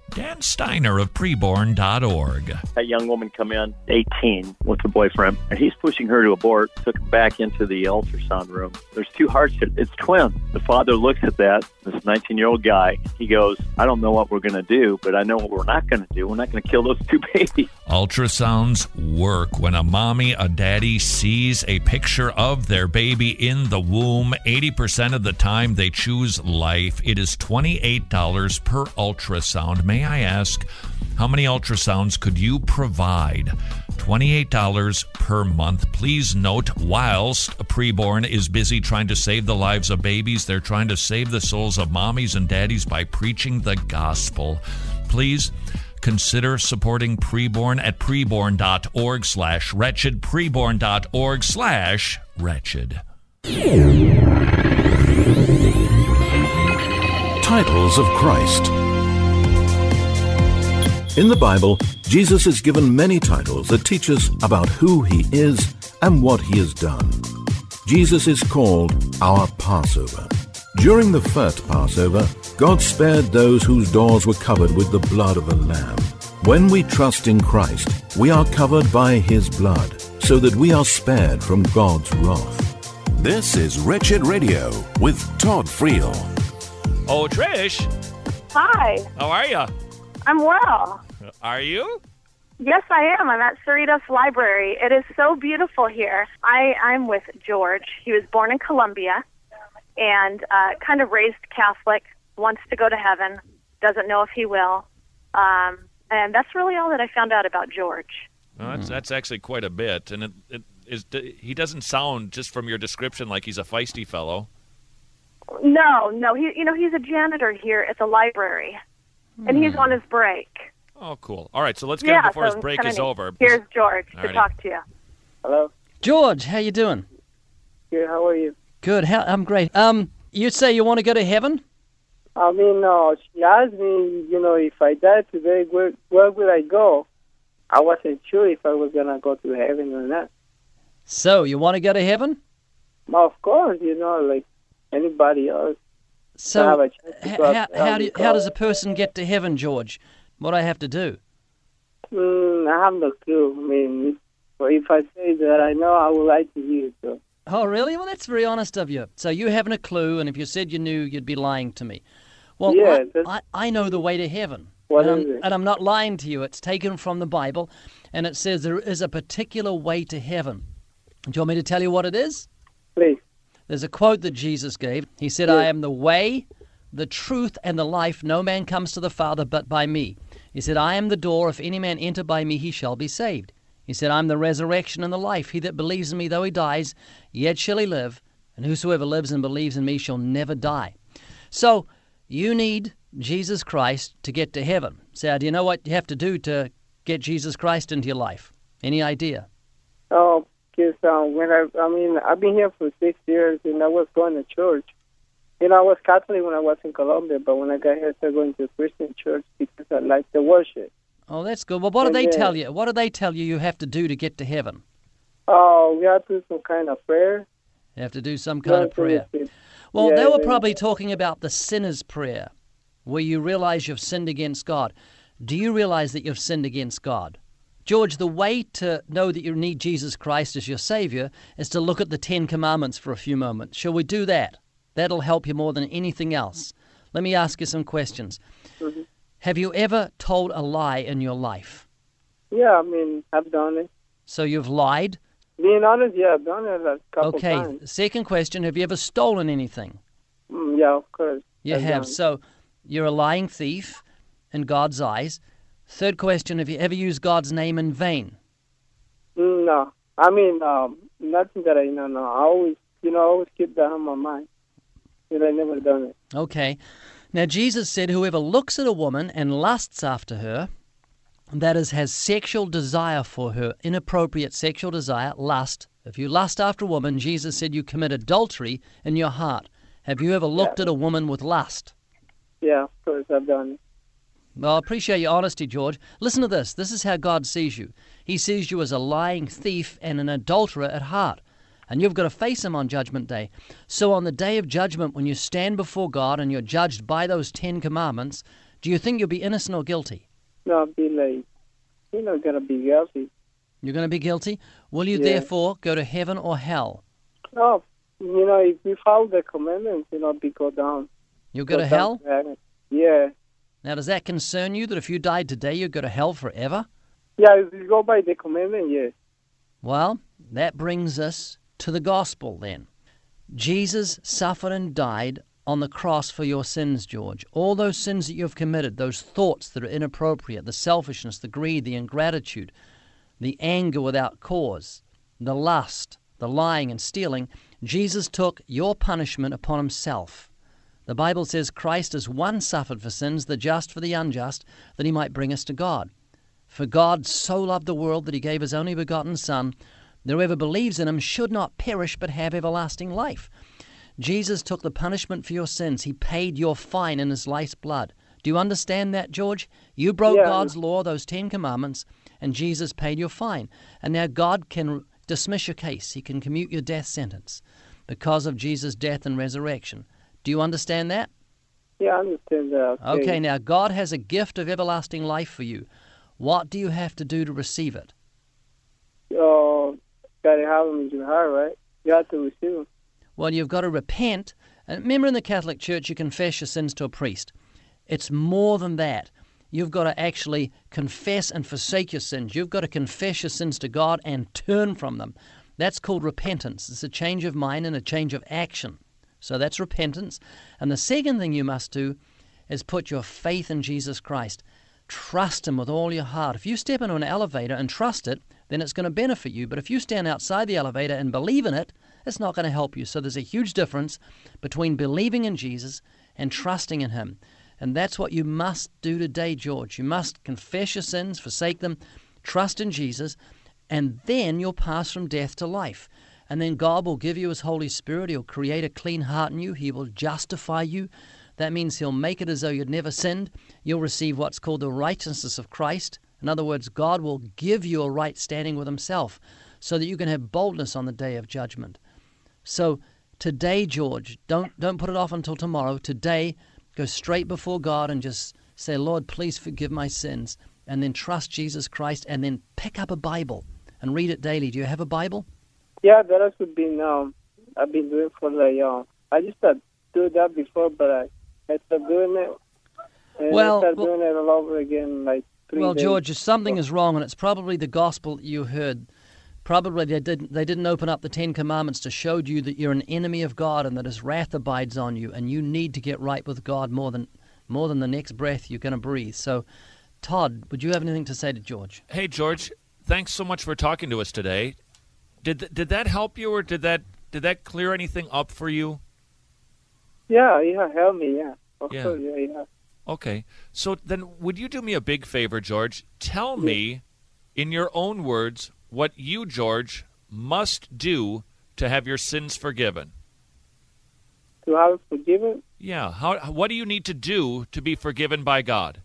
Dan Steiner of preborn dot org. A young woman come in, eighteen, with her boyfriend, and he's pushing her to abort, took her back into the ultrasound room. There's two hearts here. It's twins. The father looks at that, this nineteen-year-old guy. He goes, I don't know what we're going to do, but I know what we're not going to do. We're not going to kill those two babies. Ultrasounds work when a mommy, a daddy sees a picture of their baby in the womb. eighty percent of the time they choose life. It is twenty-eight dollars per ultrasound. May I ask, how many ultrasounds could you provide? twenty-eight dollars per month. Please note, whilst Preborn is busy trying to save the lives of babies, they're trying to save the souls of mommies and daddies by preaching the gospel. Please consider supporting Preborn at preborn dot org slash wretched, preborn dot org slash wretched. Titles of Christ. In the Bible, Jesus is given many titles that teach us about who he is and what he has done. Jesus is called our Passover. During the first Passover, God spared those whose doors were covered with the blood of a lamb. When we trust in Christ, we are covered by his blood, so that we are spared from God's wrath. This is Wretched Radio with Todd Friel. Oh, Trish. Hi. How are you? I'm well. Are you? Yes, I am. I'm at Cerritos Library. It is so beautiful here. I, I'm with George. He was born in Colombia and uh, kind of raised Catholic, wants to go to heaven, doesn't know if he will. Um, and that's really all that I found out about George. Well, that's, that's actually quite a bit. And it, it is, he doesn't sound, just from your description, like he's a feisty fellow. No, no. He, you know, he's a janitor here at the library, and he's on his break. Oh, cool. All right, so let's get Yeah, him before so his break kinda is neat. over. Here's George to Alrighty. talk to you. Hello. George, how you doing? Good. How are you? Good. How, I'm great. Um, you say you want to go to heaven? I mean, no. She asked me, you know, if I died today, where where would I go? I wasn't sure if I was gonna go to heaven or not. So you want to go to heaven? Well, of course, you know, like anybody else. So I have a chance to h- go up how, there, how, I'll do, be how does called. a person get to heaven, George? What do I have to do? Mm, I have no clue. I mean, if, if I say that I know, I would like to hear. So. Oh, really? Well, that's very honest of you. So you haven't a clue, and if you said you knew, you'd be lying to me. Well, Yeah, I, I, I know the way to heaven. What and, is I'm, it? and I'm not lying to you. It's taken from the Bible, and it says there is a particular way to heaven. Do you want me to tell you what it is? Please. There's a quote that Jesus gave. He said, I am the way, the truth, and the life. No man comes to the Father but by me. He said, I am the door. If any man enter by me, he shall be saved. He said, I'm the resurrection and the life. He that believes in me, though he dies, yet shall he live. And whosoever lives and believes in me shall never die. So you need Jesus Christ to get to heaven. So do you know what you have to do to get Jesus Christ into your life? Any idea? Oh, because um, when I, I mean, I've been here for six years, and I was going to church. You know, I was Catholic when I was in Colombia, but when I got here, I started going to a Christian church because I like the worship. Oh, that's good. Well, what do And they then- tell you? What do they tell you you have to do to get to heaven? Oh, we have to do some kind of prayer. You have to do some kind of prayer. Yes, Well, yeah, they were then- probably talking about the sinner's prayer, where you realize you've sinned against God. Do you realize that you've sinned against God? George, the way to know that you need Jesus Christ as your Savior is to look at the Ten Commandments for a few moments. Shall we do that? That'll help you more than anything else. Let me ask you some questions. Mhm. Have you ever told a lie in your life? Yeah, I mean, I've done it. So you've lied? Being honest, yeah, I've done it a couple Okay. times. Second question, have you ever stolen anything? Mm, yeah, of course. You I've have. done it. So you're a lying thief in God's eyes. Third question, have you ever used God's name in vain? Mm, no, I mean, um, nothing that I know. No, I always, you know, I always keep that on my mind. But I never done it. Okay. Now, Jesus said, whoever looks at a woman and lusts after her, that is, has sexual desire for her, inappropriate sexual desire, lust. If you lust after a woman, Jesus said you commit adultery in your heart. Have you ever looked at a woman with lust? Yeah, of course, I've done it. Well, I appreciate your honesty, George. Listen to this. This is how God sees you. He sees you as a lying thief and an adulterer at heart. And you've got to face him on Judgment Day. So on the day of judgment, when you stand before God and you're judged by those Ten Commandments, Do you think you'll be innocent or guilty? No, I'll be like, you know, gonna be guilty. You're going to be guilty? Will you Yeah. therefore go to heaven or hell? Oh, you know, if we follow the commandments, you know, we go down. You'll go Go to down hell? to heaven. Yeah. Now, does that concern you that if you died today, you'd go to hell forever? Yeah, if we go by the commandment, yes. Well, that brings us to the gospel then. Jesus suffered and died on the cross for your sins, George. All those sins that you've committed, those thoughts that are inappropriate, the selfishness, the greed, the ingratitude, the anger without cause, the lust, the lying and stealing, Jesus took your punishment upon himself. The Bible says Christ has once suffered for sins, the just for the unjust, that he might bring us to God. For God so loved the world that he gave his only begotten Son, that whoever believes in him should not perish but have everlasting life. Jesus took the punishment for your sins. He paid your fine in his life's blood. Do you understand that, George? You broke Yeah. God's law, those Ten Commandments, and Jesus paid your fine. And now God can dismiss your case. He can commute your death sentence because of Jesus' death and resurrection. Do you understand that? Yeah, I understand that. Okay. Okay, now God has a gift of everlasting life for you. What do you have to do to receive it? Oh, gotta have them in your heart, right? You have to receive them. Well, you've got to repent. And remember, in the Catholic Church, you confess your sins to a priest. It's more than that. You've got to actually confess and forsake your sins. You've got to confess your sins to God and turn from them. That's called repentance. It's a change of mind and a change of action. So that's repentance. And the second thing you must do is put your faith in Jesus Christ. Trust him with all your heart. If you step into an elevator and trust it, then it's going to benefit you. But if you stand outside the elevator and believe in it, it's not going to help you. So there's a huge difference between believing in Jesus and trusting in him. And that's what you must do today, George. You must confess your sins, forsake them, trust in Jesus, and then you'll pass from death to life. And then God will give you his Holy Spirit. He'll create a clean heart in you. He will justify you. That means he'll make it as though you'd never sinned. You'll receive what's called the righteousness of Christ. In other words, God will give you a right standing with himself so that you can have boldness on the day of judgment. So today, George, don't don't put it off until tomorrow. Today, go straight before God and just say, Lord, please forgive my sins. And then trust Jesus Christ and then pick up a Bible and read it daily. Do you have a Bible? Yeah, that has been, um, I've been doing for like, uh, I used to do that before, but I, I started doing it. And Well, I started well- doing it all over again, like three Well, days. George, something is wrong, and it's probably the gospel that you heard. Probably they didn't, they didn't open up the Ten Commandments to show you that you're an enemy of God and that his wrath abides on you, and you need to get right with God more than more than the next breath you're going to breathe. So, Todd, would you have anything to say to George? Hey, George, thanks so much for talking to us today. Did th- did that help you, or did that did that clear anything up for you? Yeah, yeah, help me, yeah. Of Yeah. course, yeah, yeah. Okay. So then would you do me a big favor, George? Tell me, in your own words, what you, George, must do to have your sins forgiven. To have it forgiven? Yeah. How? What do you need to do to be forgiven by God?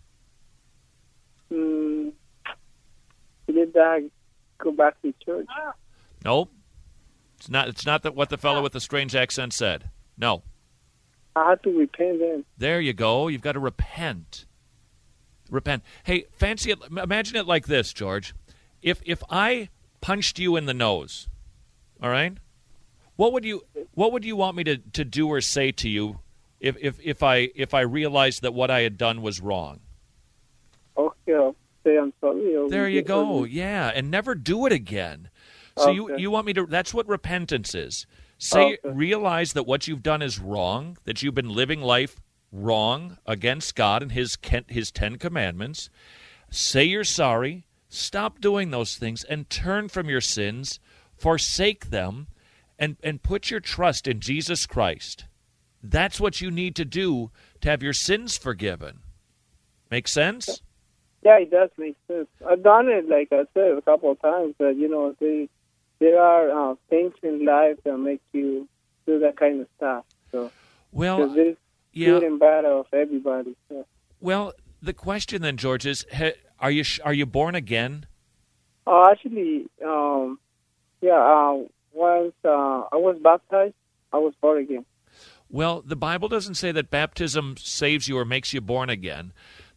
Mm, did I go back to church? Nope. It's not. It's not that what the fellow with the strange accent said. No. I had to repent then. There you go. You've got to repent. Repent. Hey, fancy it. Imagine it like this, George. If if I punched you in the nose, all right, what would you what would you want me to, to do or say to you if, if if I if I realized that what I had done was wrong? Okay, I'll say I'm sorry. Or There you go. Yeah, and never do it again. So you, Okay. you want me to, that's what repentance is. Say, Okay. realize that what you've done is wrong, that you've been living life wrong against God and his ken- his Ten Commandments. Say you're sorry, stop doing those things, and turn from your sins, forsake them, and, and put your trust in Jesus Christ. That's what you need to do to have your sins forgiven. Make sense? Yeah, it does make sense. I've done it, like I said, a couple of times, but, you know, they, there are uh, things in life that make you do that kind of stuff. So, Well, 'cause there's yeah. good and bad of everybody. So. Well, the question then, George, is: ha- Are you sh- are you born again? Oh, actually, um, yeah, uh, once uh, I was baptized, I was born again. Well, the Bible doesn't say that baptism saves you or makes you born again.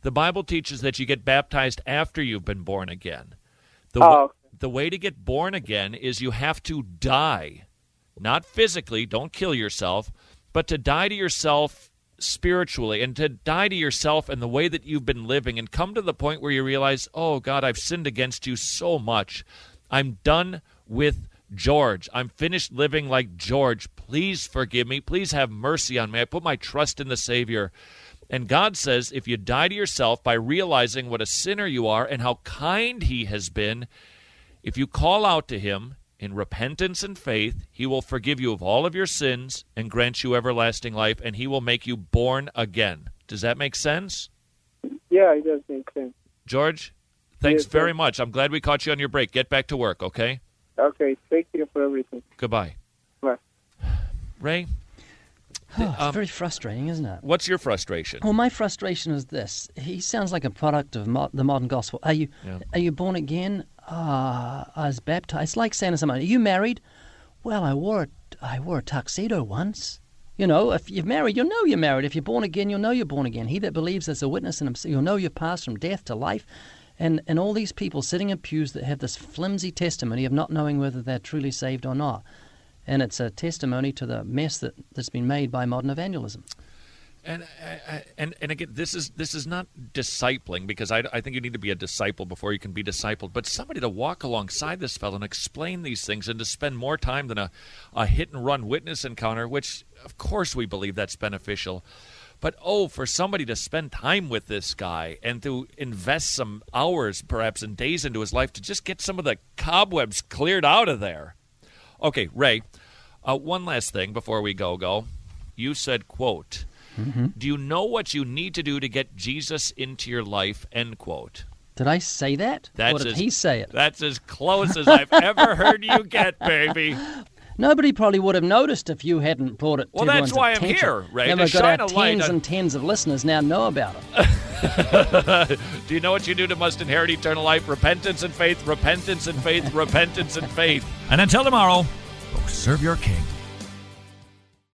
The Bible teaches that you get baptized after you've been born again. The, Oh. the way to get born again is you have to die. Not physically, don't kill yourself, but to die to yourself spiritually and to die to yourself and the way that you've been living and come to the point where you realize, oh, God, I've sinned against you so much. I'm done with George. I'm finished living like George. Please forgive me. Please have mercy on me. I put my trust in the Savior. And God says if you die to yourself by realizing what a sinner you are and how kind He has been, if you call out to Him in repentance and faith, He will forgive you of all of your sins and grant you everlasting life, and He will make you born again. Does that make sense? Yeah, it does make sense. George, thanks Yes, very sir. much. I'm glad we caught you on your break. Get back to work, okay? Okay, thank you for everything. Goodbye. Bye. Ray? Oh, it's um, very frustrating, isn't it? What's your frustration? Well, my frustration is this. He sounds like a product of mo- the modern gospel. Are you Yeah. are you born again? Ah, I was baptized. It's like saying to someone, are you married? Well, I wore a, I wore a tuxedo once. You know, if you're married, you'll know you're married. If you're born again, you'll know you're born again. He that believes there's a witness in him, you'll know you've passed from death to life. And and all these people sitting in pews that have this flimsy testimony of not knowing whether they're truly saved or not. And it's a testimony to the mess that, that's been made by modern evangelism. And I- I- and and again, this is this is not discipling, because I, I think you need to be a disciple before you can be discipled. But somebody to walk alongside this fellow and explain these things, and to spend more time than a, a hit and run witness encounter, which of course we believe that's beneficial. But oh, for somebody to spend time with this guy and to invest some hours, perhaps, and days into his life to just get some of the cobwebs cleared out of there. Okay, Ray, uh, one last thing before we go, go. You said, quote, Mm-hmm. do you know what you need to do to get Jesus into your life, end quote. Did I say that? That's or did as, he say it? That's as close as I've ever heard you get, baby. Nobody probably would have noticed if you hadn't brought it to Well, that's everyone's why I'm attention. here, Ray, Then to we've got shine our a light tens on- and tens of listeners now know about it. Do you know what you do to must inherit eternal life? Repentance and faith, repentance and faith, repentance and faith. And until tomorrow, go serve your King.